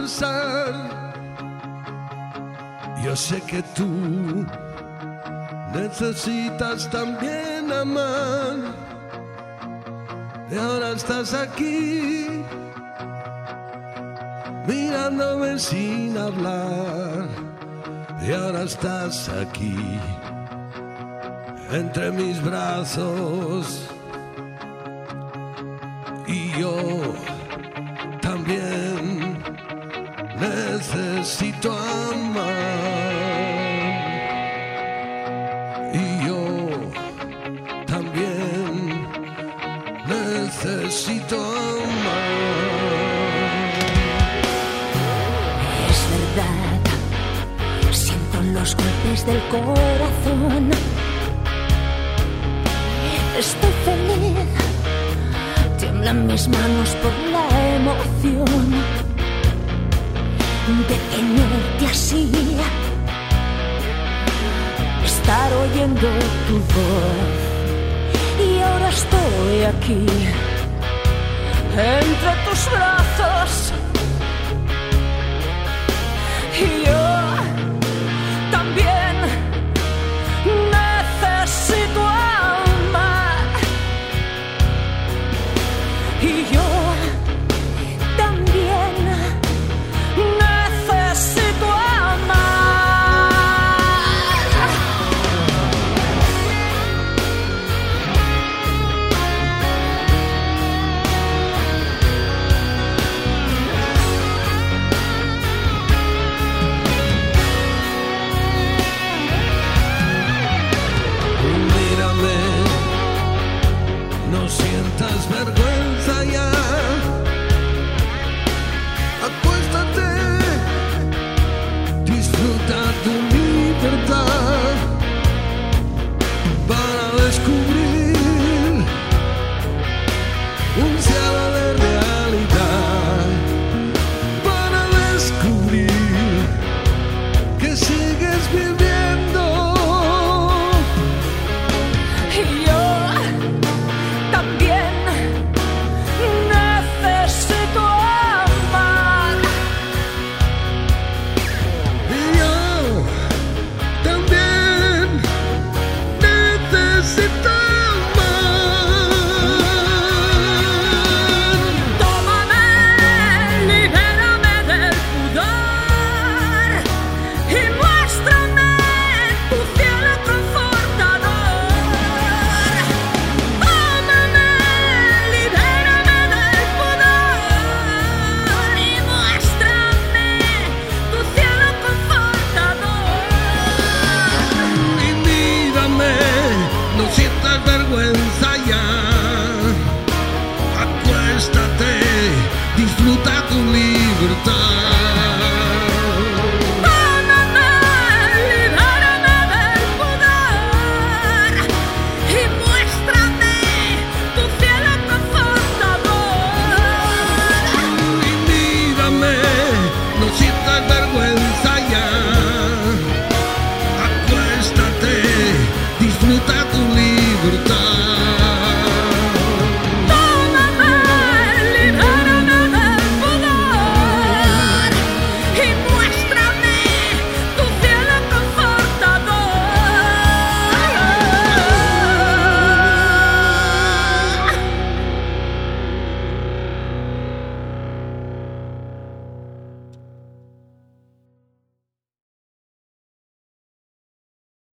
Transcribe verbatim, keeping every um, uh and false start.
besar. Yo sé que tú necesitas también amar. Y ahora estás aquí, mirándome sin hablar. Y ahora estás aquí, entre mis brazos. Y yo también necesito amar. Y yo también necesito amar. Es verdad, siento los golpes del corazón. Estoy feliz, tiemblan mis manos por la emoción de tenerte así, estar oyendo tu voz. Y ahora estoy aquí, entre tus brazos. Y yo también necesito amar. Y yo también necesito amar. Mírame, no sientas vergüenza ya. Acuéstate, disfruta tu libertad.